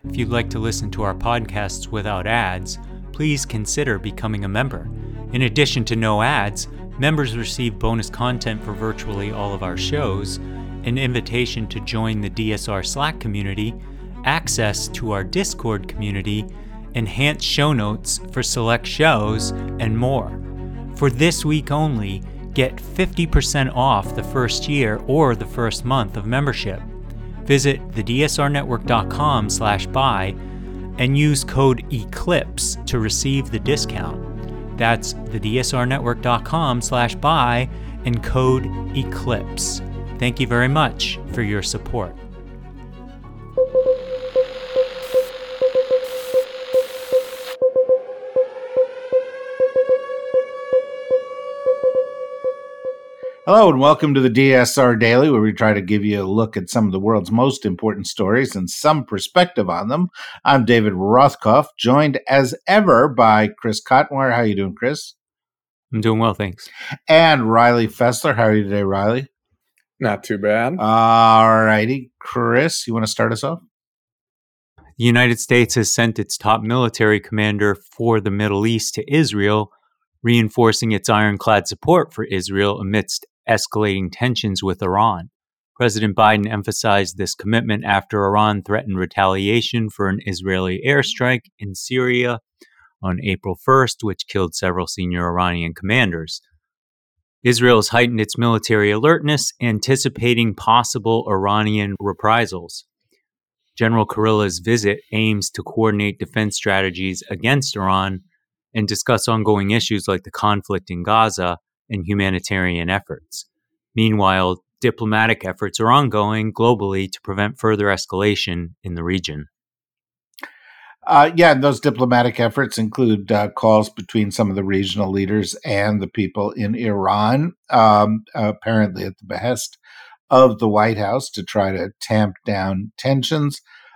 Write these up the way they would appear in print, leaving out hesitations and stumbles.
If you'd like to listen to our podcasts without ads, please consider becoming a member. In addition to no ads, members receive bonus content for virtually all of our shows, an invitation to join the DSR Slack community, access to our Discord community, enhanced show notes for select shows, and more. For this week only, get 50% off the first year or the first month of membership. Visit thedsrnetwork.com/buy and use code ECLIPSE to receive the discount. That's thedsrnetwork.com/buy and code ECLIPSE. Thank you very much for your support. Hello and welcome to the DSR Daily, where we try to give you a look at some of the world's most important stories and some perspective on them. I'm David Rothkopf, joined as ever by Chris Cottonware. How are you doing, Chris? I'm doing well, thanks. And Riley Fessler. How are you today, Riley? Not too bad. All righty. Chris, you want to start us off? The United States has sent its top military commander for the Middle East to Israel, reinforcing its ironclad support for Israel amidst escalating tensions with Iran. President Biden emphasized this commitment after Iran threatened retaliation for an Israeli airstrike in Syria on April 1st, which killed several senior Iranian commanders. Israel has heightened its military alertness, anticipating possible Iranian reprisals. General Kurilla's visit aims to coordinate defense strategies against Iran and discuss ongoing issues like the conflict in Gaza and humanitarian efforts. Meanwhile, diplomatic efforts are ongoing globally to prevent further escalation in the region. Those diplomatic efforts include calls between some of the regional leaders and the people in Iran, apparently at the behest of the White House to try to tamp down tensions.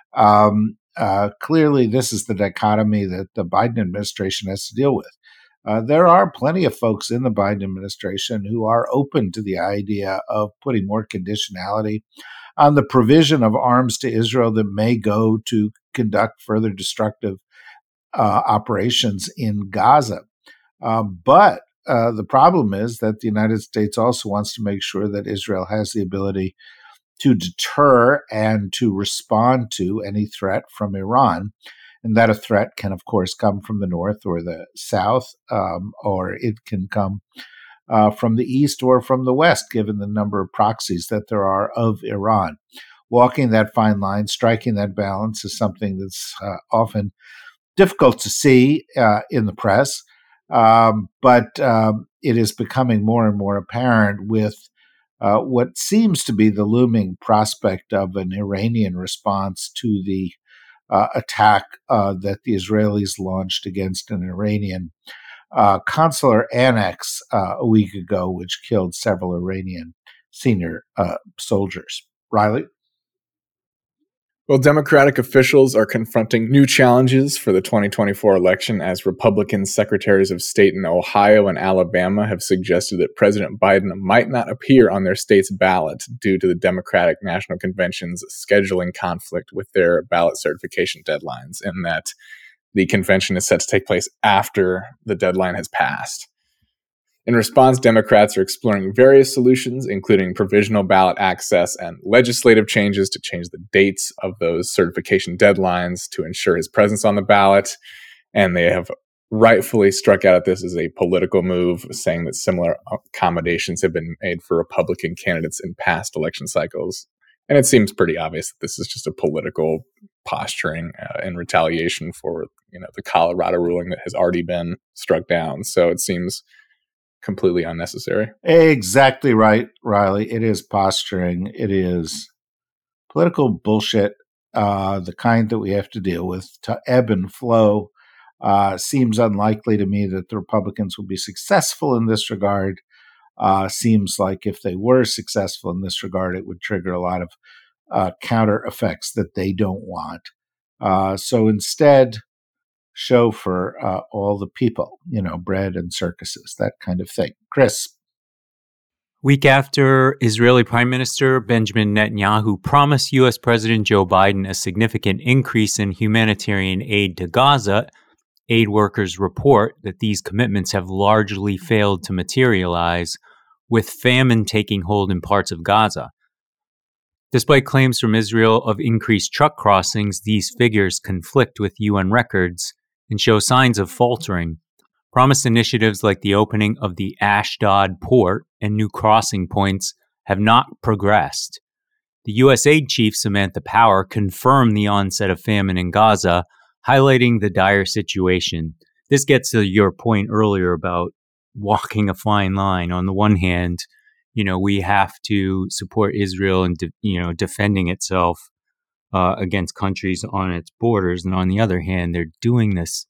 Clearly, this is the dichotomy that the Biden administration has to deal with. There are plenty of folks in the Biden administration who are open to the idea of putting more conditionality on the provision of arms to Israel that may go to conduct further destructive operations in Gaza. But the problem is that the United States also wants to make sure that Israel has the ability to deter and to respond to any threat from Iran. And that a threat can, of course, come from the north or the south, or it can come from the east or from the west, given the number of proxies that there are of Iran. Walking that fine line, striking that balance is something that's often difficult to see in the press, but it is becoming more and more apparent with what seems to be the looming prospect of an Iranian response to the attack that the Israelis launched against an Iranian consular annex a week ago, which killed several Iranian senior soldiers. Riley? Well, Democratic officials are confronting new challenges for the 2024 election as Republican secretaries of state in Ohio and Alabama have suggested that President Biden might not appear on their state's ballot due to the Democratic National Convention's scheduling conflict with their ballot certification deadlines, and that the convention is set to take place after the deadline has passed. In response, Democrats are exploring various solutions, including provisional ballot access and legislative changes to change the dates of those certification deadlines to ensure his presence on the ballot. And they have rightfully struck out at this as a political move, saying that similar accommodations have been made for Republican candidates in past election cycles. And it seems pretty obvious that this is just a political posturing in retaliation for, the Colorado ruling that has already been struck down. So it seems completely unnecessary. Exactly right, Riley. It is posturing. It is political bullshit, the kind that we have to deal with to ebb and flow. Seems unlikely to me that the Republicans will be successful in this regard. Seems like if they were successful in this regard, it would trigger a lot of counter effects that they don't want. So instead, show for all the people, bread and circuses, that kind of thing. Chris? Week after Israeli Prime Minister Benjamin Netanyahu promised U.S. President Joe Biden a significant increase in humanitarian aid to Gaza, aid workers report that these commitments have largely failed to materialize, with famine taking hold in parts of Gaza. Despite claims from Israel of increased truck crossings, these figures conflict with UN records and show signs of faltering. Promised initiatives like the opening of the Ashdod port and new crossing points have not progressed. The USAID chief, Samantha Power, confirmed the onset of famine in Gaza, highlighting the dire situation. This gets to your point earlier about walking a fine line. On the one hand, we have to support Israel in defending itself against countries on its borders. And on the other hand, they're doing this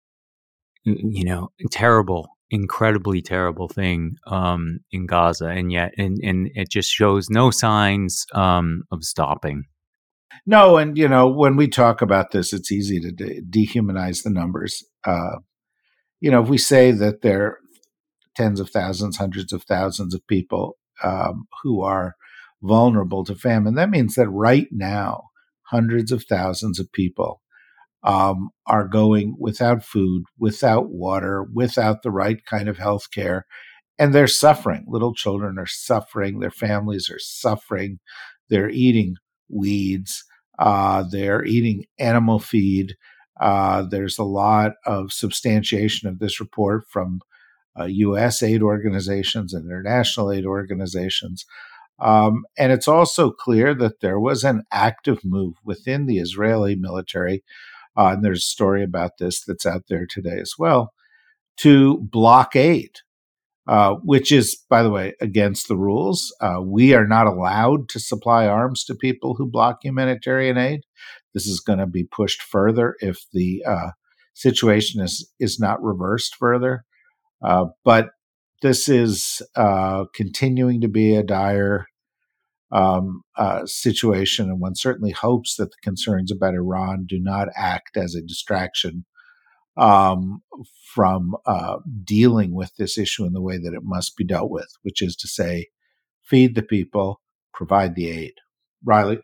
terrible, incredibly terrible thing in Gaza, and yet, and it just shows no signs of stopping. No, and when we talk about this, it's easy to dehumanize the numbers. If we say that there are tens of thousands, hundreds of thousands of people who are vulnerable to famine, that means that right now, hundreds of thousands of people are going without food, without water, without the right kind of health care, and they're suffering. Little children are suffering. Their families are suffering. They're eating weeds. They're eating animal feed. There's a lot of substantiation of this report from U.S. aid organizations and international aid organizations. And it's also clear that there was an active move within the Israeli military, and there's a story about this that's out there today as well, to block aid, which is, by the way, against the rules. We are not allowed to supply arms to people who block humanitarian aid. This is going to be pushed further if the situation is not reversed further. But this is continuing to be a dire situation, and one certainly hopes that the concerns about Iran do not act as a distraction from dealing with this issue in the way that it must be dealt with, which is to say, feed the people, provide the aid. Riley?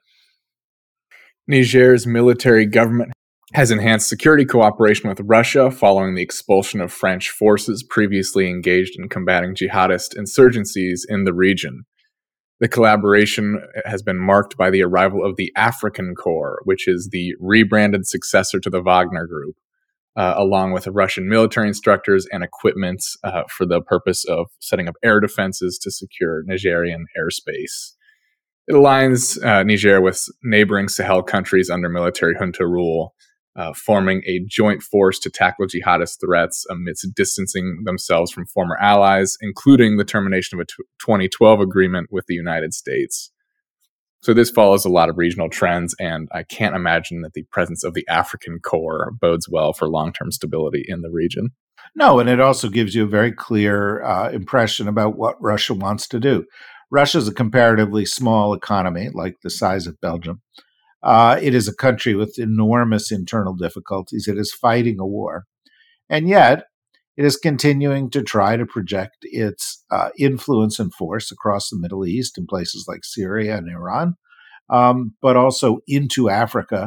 Niger's military government has enhanced security cooperation with Russia following the expulsion of French forces previously engaged in combating jihadist insurgencies in the region. The collaboration has been marked by the arrival of the African Corps, which is the rebranded successor to the Wagner Group, along with Russian military instructors and equipment for the purpose of setting up air defenses to secure Nigerian airspace. It aligns Niger with neighboring Sahel countries under military junta rule, forming a joint force to tackle jihadist threats amidst distancing themselves from former allies, including the termination of a 2012 agreement with the United States. So this follows a lot of regional trends, and I can't imagine that the presence of the African Corps bodes well for long-term stability in the region. No, and it also gives you a very clear impression about what Russia wants to do. Russia is a comparatively small economy, like the size of Belgium. It is a country with enormous internal difficulties. It is fighting a war. And yet, it is continuing to try to project its influence and force across the Middle East in places like Syria and Iran, but also into Africa.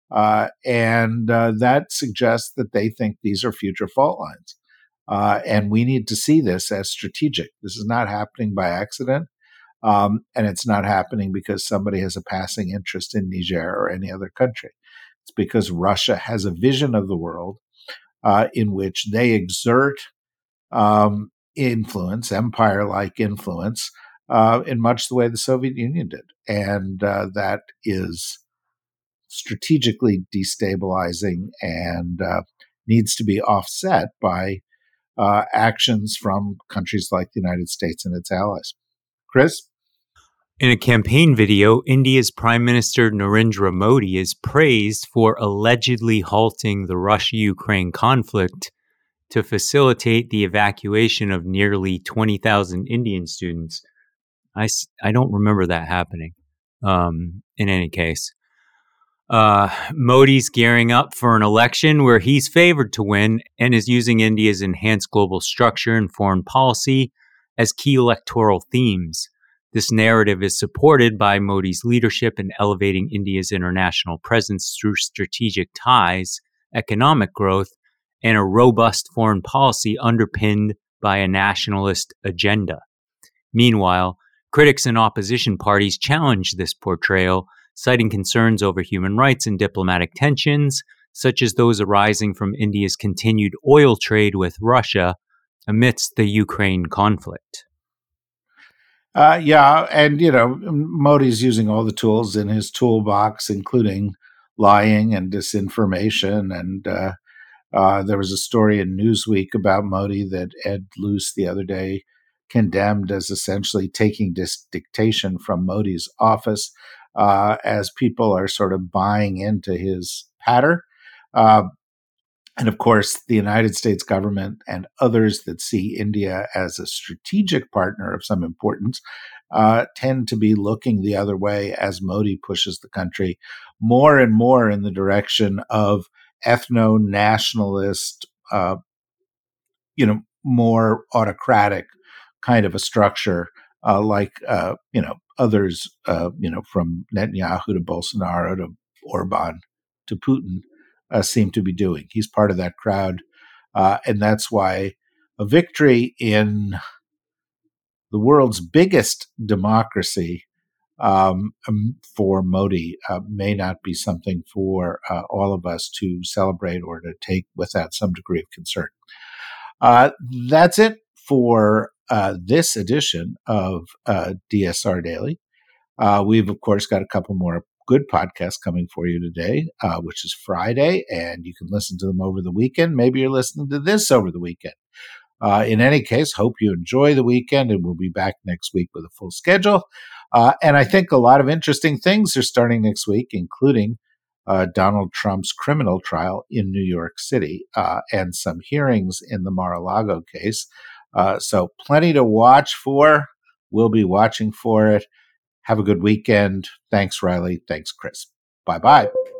And that suggests that they think these are future fault lines. And we need to see this as strategic. This is not happening by accident. And it's not happening because somebody has a passing interest in Niger or any other country. It's because Russia has a vision of the world in which they exert influence, empire-like influence, in much the way the Soviet Union did. And that is strategically destabilizing and needs to be offset by actions from countries like the United States and its allies. Chris? In a campaign video, India's Prime Minister Narendra Modi is praised for allegedly halting the Russia-Ukraine conflict to facilitate the evacuation of nearly 20,000 Indian students. I don't remember that happening. In any case, Modi's gearing up for an election where he's favored to win and is using India's enhanced global structure and foreign policy as key electoral themes. This narrative is supported by Modi's leadership in elevating India's international presence through strategic ties, economic growth, and a robust foreign policy underpinned by a nationalist agenda. Meanwhile, critics and opposition parties challenge this portrayal, citing concerns over human rights and diplomatic tensions, such as those arising from India's continued oil trade with Russia amidst the Ukraine conflict. And Modi's using all the tools in his toolbox, including lying and disinformation. And there was a story in Newsweek about Modi that Ed Luce the other day condemned as essentially taking dictation from Modi's office as people are sort of buying into his patter. And of course, the United States government and others that see India as a strategic partner of some importance tend to be looking the other way as Modi pushes the country more and more in the direction of ethno-nationalist, more autocratic kind of a structure, like others, from Netanyahu to Bolsonaro to Orban to Putin seem to be doing. He's part of that crowd, and that's why a victory in the world's biggest democracy for Modi may not be something for all of us to celebrate or to take without some degree of concern. That's it for this edition of DSR Daily. We've, of course, got a couple more good podcasts coming for you today, which is Friday, and you can listen to them over the weekend. Maybe you're listening to this over the weekend. In any case, hope you enjoy the weekend, and we'll be back next week with a full schedule. And I think a lot of interesting things are starting next week, including Donald Trump's criminal trial in New York City and some hearings in the Mar-a-Lago case. So plenty to watch for. We'll be watching for it. Have a good weekend. Thanks, Riley. Thanks, Chris. Bye-bye.